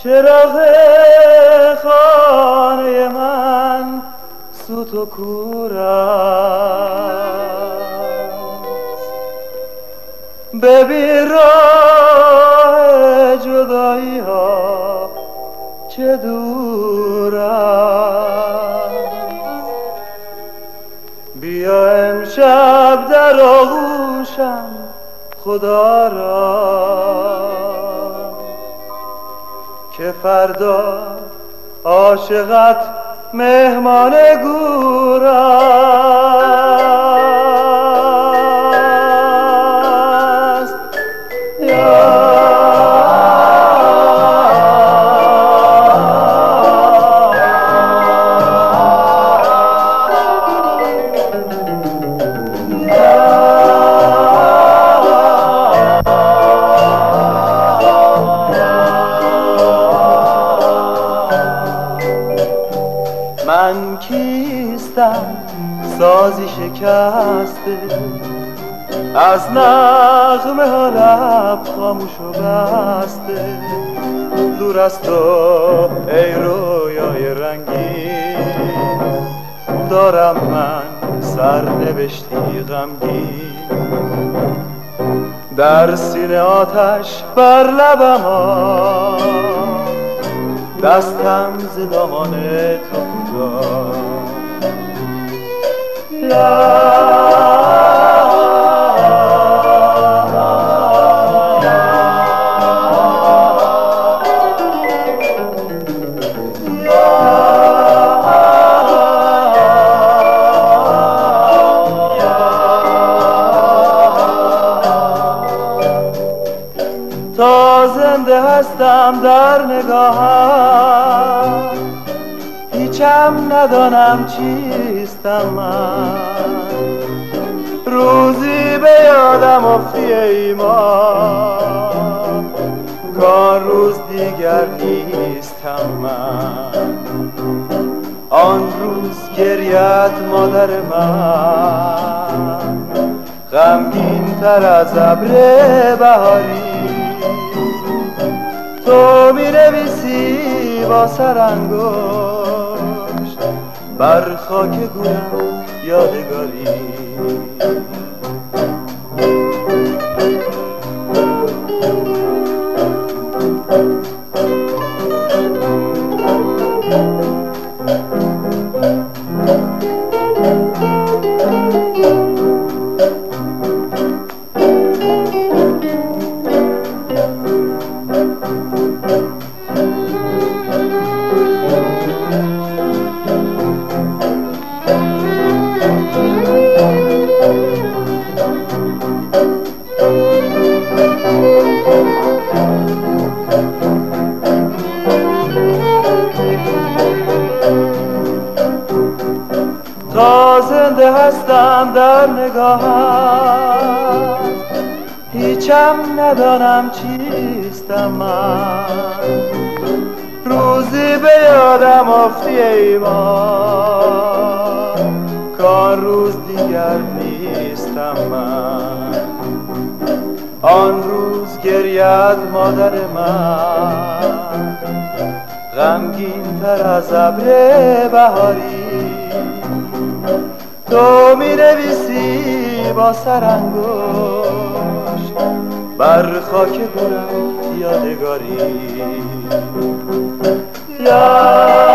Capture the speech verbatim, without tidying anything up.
چراغ خانه من سوت و کور است، ببین راه جدایی ها چه دور است. بیا امشب در آغوشم خدا را که فردا عاشقت مهمان گور است. من کیستم سازی شکسته، از نغمه ها لب خاموش و بسته. دور از تو ای رویای رنگین، دارم من سرنوشتی غمگین. در سینه آتش بر لبم ها، دستم ز دامان تو کوتاه. تا زنده هستم در نگاهم، هیچم ندانم چیستم من. روزی به یادم افتی ای ما، کان روز دیگر نیستم من. آن روز گریت مادر من، غمگین تر از ابر بهاری. تو می نویسی با سرانگشت بر خاک گورم یادگاری. تا زنده هستم در نگاهم، هیچم ندانم چیستم من. روزی به یادم افتی ای ما، کان روز دیگر نیستم من. آن روز گریت مادر من، غمگین تر از ابر بهاری. تو می نویسی با سرانگشت بر خاک گورم یادگاری. یا